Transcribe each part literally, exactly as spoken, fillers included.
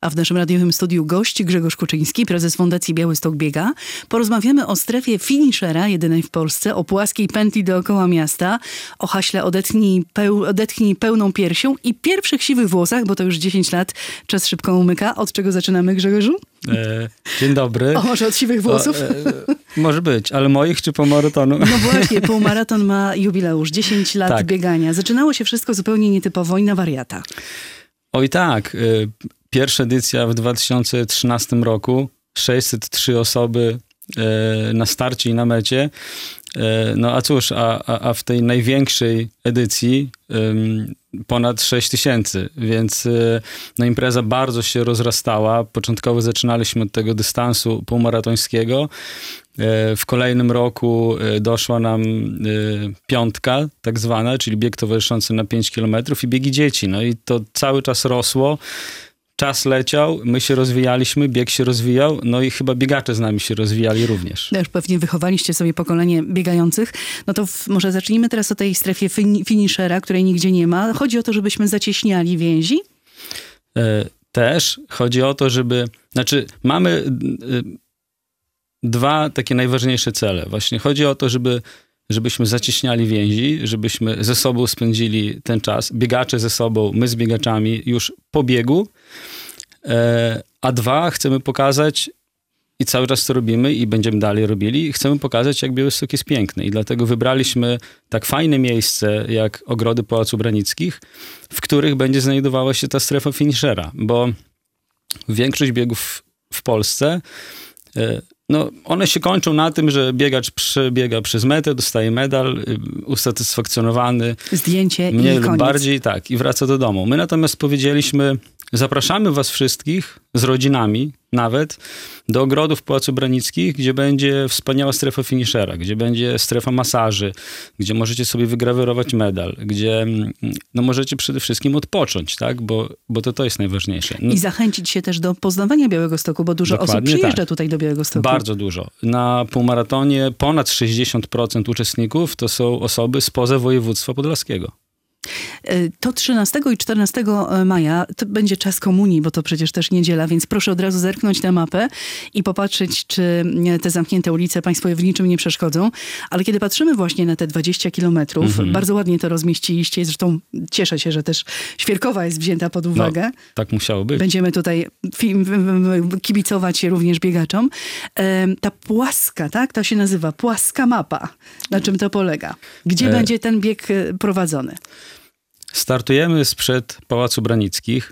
A w naszym radiowym studiu gość Grzegorz Kuczyński, prezes Fundacji Białystok Biega. Porozmawiamy o strefie finishera, jedynej w Polsce, o płaskiej pętli dookoła miasta, o haśle odetchnij, peł, odetchnij pełną piersią i pierwszych siwych włosach, bo to już dziesięć lat, czas szybko umyka. Od czego zaczynamy, Grzegorzu? E, dzień dobry. O, może od siwych włosów? O, e, może być, ale moich czy półmaratonu? No właśnie, półmaraton ma jubileusz, dziesięć lat tak. biegania. Zaczynało się wszystko zupełnie nietypowo i na wariata. Oj tak, pierwsza edycja w dwa tysiące trzynastym roku, sześćset trzy osoby na starcie i na mecie. No a cóż, a, a, a w tej największej edycji ponad sześć tysięcy, więc no, impreza bardzo się rozrastała. Początkowo zaczynaliśmy od tego dystansu półmaratońskiego. W kolejnym roku doszła nam piątka, tak zwana, czyli bieg towarzyszący na pięć kilometrów i biegi dzieci. No i to cały czas rosło. Czas leciał, my się rozwijaliśmy, bieg się rozwijał, no i chyba biegacze z nami się rozwijali również. No już pewnie wychowaliście sobie pokolenie biegających. No to w, może zacznijmy teraz o tej strefie fin- finishera, której nigdzie nie ma. Chodzi o to, żebyśmy zacieśniali więzi? E, też chodzi o to, żeby... Znaczy, mamy e, dwa takie najważniejsze cele. Właśnie chodzi o to, żeby żebyśmy zacieśniali więzi, żebyśmy ze sobą spędzili ten czas, biegacze ze sobą, my z biegaczami już po biegu, e, a dwa, chcemy pokazać i cały czas to robimy i będziemy dalej robili, chcemy pokazać, jak Białystok jest piękny i dlatego wybraliśmy tak fajne miejsce, jak ogrody Pałacu Branickich, w których będzie znajdowała się ta strefa finishera, bo większość biegów w Polsce e, no, one się kończą na tym, że biegacz przebiega przez metę, dostaje medal, usatysfakcjonowany. Zdjęcie i mniej lub koniec. bardziej, tak, i wraca do domu. My natomiast powiedzieliśmy, zapraszamy was wszystkich, z rodzinami nawet, do ogrodów Pałacu Branickich, gdzie będzie wspaniała strefa finishera, gdzie będzie strefa masaży, gdzie możecie sobie wygrawerować medal, gdzie no, możecie przede wszystkim odpocząć, tak, bo, bo to, to jest najważniejsze. No, I zachęcić się też do poznawania Białegostoku, bo dużo osób przyjeżdża tak. tutaj do Białegostoku. Bardzo dużo. Na półmaratonie ponad sześćdziesiąt procent uczestników to są osoby spoza województwa podlaskiego. To trzynastego i czternastego maja to będzie czas komunii, bo to przecież też niedziela, więc proszę od razu zerknąć na mapę i popatrzeć, czy te zamknięte ulice państwo w niczym nie przeszkodzą. Ale kiedy patrzymy właśnie na te dwadzieścia kilometrów, mm-hmm. bardzo ładnie to rozmieściliście. Zresztą cieszę się, że też Świerkowa jest wzięta pod uwagę. No, tak musiało być. Będziemy tutaj kibicować również biegaczom. Ta płaska, tak? To się nazywa płaska mapa. Na czym to polega? Gdzie e... będzie ten bieg prowadzony? Startujemy sprzed Pałacu Branickich,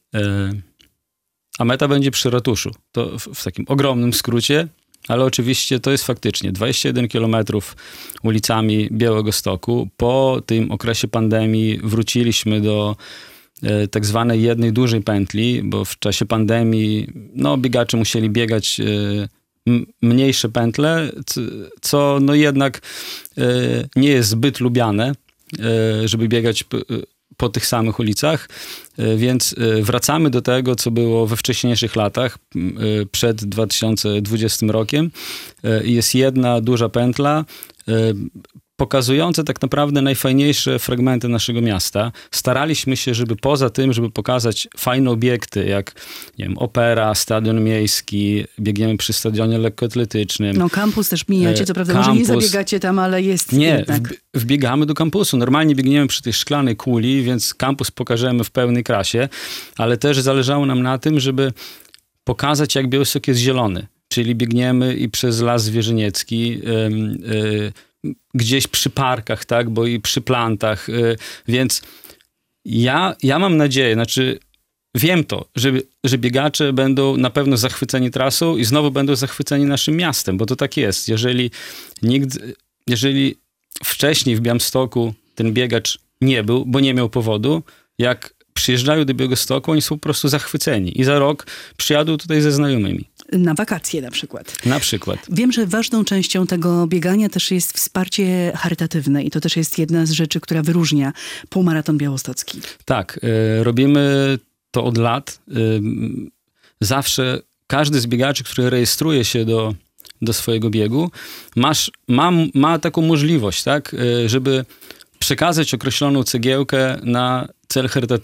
a meta będzie przy ratuszu. To w, w takim ogromnym skrócie, ale oczywiście to jest faktycznie dwadzieścia jeden kilometrów ulicami Białegostoku. Po tym okresie pandemii wróciliśmy do e, tak zwanej jednej dużej pętli, bo w czasie pandemii no, biegacze musieli biegać e, m, mniejsze pętle, co no jednak e, nie jest zbyt lubiane, żeby biegać po tych samych ulicach, więc wracamy do tego, co było we wcześniejszych latach, przed dwa tysiące dwudziestym rokiem. Jest jedna duża pętla, pokazujące tak naprawdę najfajniejsze fragmenty naszego miasta. Staraliśmy się, żeby poza tym, żeby pokazać fajne obiekty, jak nie wiem, opera, stadion miejski, biegniemy przy stadionie lekkoatletycznym. No kampus też mijacie, co prawda, kampus. Może nie zabiegacie tam, ale jest Nie, jednak. W, wbiegamy do kampusu. Normalnie biegniemy przy tej szklanej kuli, więc kampus pokażemy w pełnej krasie, ale też zależało nam na tym, żeby pokazać, jak Białystok jest zielony. Czyli biegniemy i przez Las Zwierzyniecki, yy, yy, gdzieś przy parkach, tak, bo i przy plantach, yy, więc ja, ja mam nadzieję, znaczy wiem to, że, że biegacze będą na pewno zachwyceni trasą i znowu będą zachwyceni naszym miastem, bo to tak jest. Jeżeli nikt, jeżeli wcześniej w Białymstoku ten biegacz nie był, bo nie miał powodu, jak przyjeżdżają do Białegostoku, oni są po prostu zachwyceni i za rok przyjadą tutaj ze znajomymi. Na wakacje na przykład. Na przykład. Wiem, że ważną częścią tego biegania też jest wsparcie charytatywne i to też jest jedna z rzeczy, która wyróżnia półmaraton białostocki. Tak, y, robimy to od lat. Y, zawsze każdy z biegaczy, który rejestruje się do, do swojego biegu, masz, ma, ma taką możliwość, tak, y, żeby przekazać określoną cegiełkę na cel charytatywny.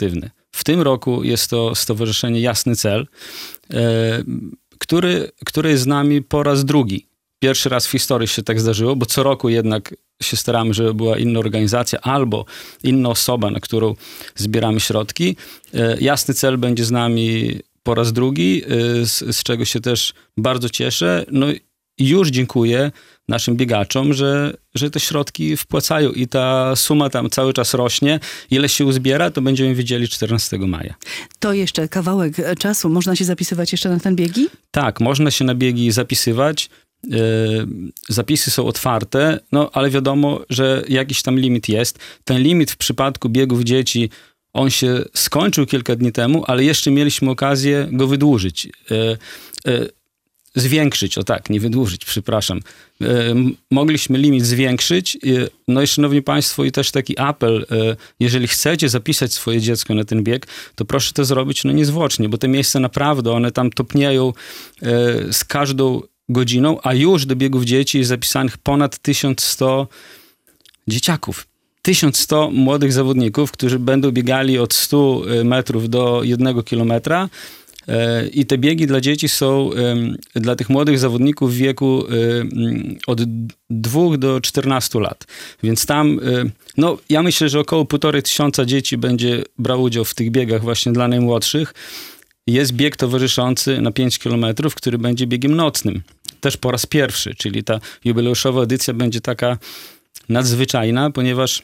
W tym roku jest to Stowarzyszenie Jasny Cel, który, który jest z nami po raz drugi. Pierwszy raz w historii się tak zdarzyło, bo co roku jednak się staramy, żeby była inna organizacja albo inna osoba, na którą zbieramy środki. Jasny Cel będzie z nami po raz drugi, z, z czego się też bardzo cieszę. No i już dziękuję naszym biegaczom, że, że te środki wpłacają i ta suma tam cały czas rośnie. Ile się uzbiera, to będziemy wiedzieli czternastego maja. To jeszcze kawałek czasu. Można się zapisywać jeszcze na ten biegi? Tak, można się na biegi zapisywać. Zapisy są otwarte, no ale wiadomo, że jakiś tam limit jest. Ten limit w przypadku biegów dzieci, on się skończył kilka dni temu, ale jeszcze mieliśmy okazję go wydłużyć. Zwiększyć, o tak, nie wydłużyć, przepraszam. Mogliśmy limit zwiększyć. No i szanowni państwo, i też taki apel, jeżeli chcecie zapisać swoje dziecko na ten bieg, to proszę to zrobić no niezwłocznie, bo te miejsca naprawdę, one tam topnieją z każdą godziną, a już do biegów dzieci jest zapisanych ponad tysiąc sto dzieciaków. tysiąc sto młodych zawodników, którzy będą biegali od stu metrów do jednego kilometra. I te biegi dla dzieci są dla tych młodych zawodników w wieku od dwóch do czternastu lat. Więc tam, no ja myślę, że około półtorej tysiąca dzieci będzie brało udział w tych biegach właśnie dla najmłodszych. Jest bieg towarzyszący na pięć kilometrów, który będzie biegiem nocnym. Też po raz pierwszy, czyli ta jubileuszowa edycja będzie taka nadzwyczajna, ponieważ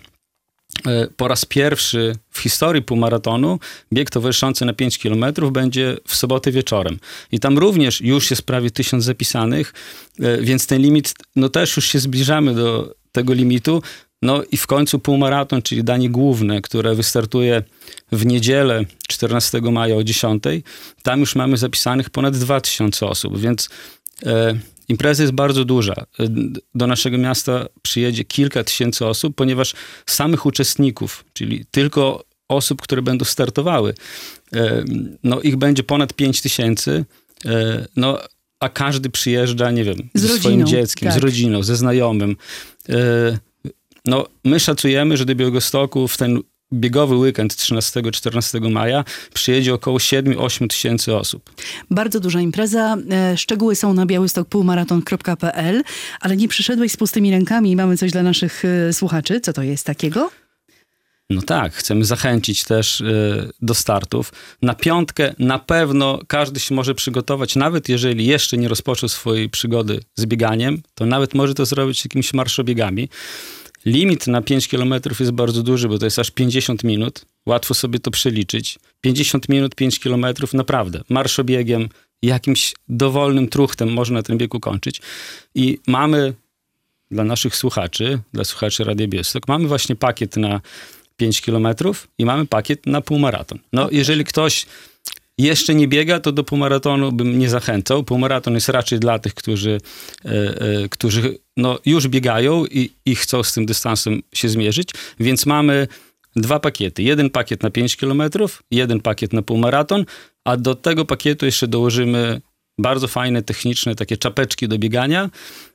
po raz pierwszy w historii półmaratonu bieg towarzyszący na pięć kilometrów będzie w sobotę wieczorem. I tam również już jest prawie tysiąc zapisanych, więc ten limit, no też już się zbliżamy do tego limitu. No i w końcu półmaraton, czyli danie główne, które wystartuje w niedzielę czternastego maja o dziesiątej, tam już mamy zapisanych ponad dwa tysiące osób, więc e, impreza jest bardzo duża. Do naszego miasta przyjedzie kilka tysięcy osób, ponieważ samych uczestników, czyli tylko osób, które będą startowały, e, no ich będzie ponad pięć tysięcy, e, no a każdy przyjeżdża, nie wiem, z ze rodziną, swoim dzieckiem, tak. z rodziną, ze znajomym. E, No, my szacujemy, że do Białegostoku w ten biegowy weekend trzynastego czternastego maja przyjedzie około siedem do ośmiu tysięcy osób. Bardzo duża impreza. Szczegóły są na białystok półmaraton kropka p l, ale nie przyszedłeś z pustymi rękami i mamy coś dla naszych słuchaczy. Co to jest takiego? No tak, chcemy zachęcić też y, do startów. Na piątkę na pewno każdy się może przygotować, nawet jeżeli jeszcze nie rozpoczął swojej przygody z bieganiem, to nawet może to zrobić jakimiś marszobiegami. Limit na pięć kilometrów jest bardzo duży, bo to jest aż pięćdziesiąt minut. Łatwo sobie to przeliczyć. pięćdziesiąt minut, pięć kilometrów, naprawdę. Marszobiegiem, jakimś dowolnym truchtem można ten bieg ukończyć. I mamy dla naszych słuchaczy, dla słuchaczy Radia Białystok, mamy właśnie pakiet na pięć kilometrów i mamy pakiet na półmaraton. No, okay. Jeżeli ktoś jeszcze nie biega, to do półmaratonu bym nie zachęcał. Półmaraton jest raczej dla tych, którzy, e, e, którzy no, już biegają i, i chcą z tym dystansem się zmierzyć. Więc mamy dwa pakiety. Jeden pakiet na pięć kilometrów, jeden pakiet na półmaraton, a do tego pakietu jeszcze dołożymy bardzo fajne, techniczne takie czapeczki do biegania.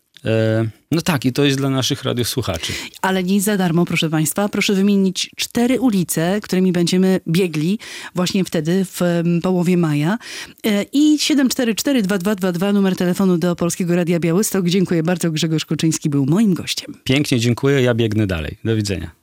No tak, i to jest dla naszych radiosłuchaczy. Ale nie za darmo, proszę państwa. Proszę wymienić cztery ulice, którymi będziemy biegli właśnie wtedy, w połowie maja. I siedem cztery cztery dwa dwa dwa dwa, numer telefonu do Polskiego Radia Białystok. Dziękuję bardzo. Grzegorz Kuczyński był moim gościem. Pięknie dziękuję, ja biegnę dalej. Do widzenia.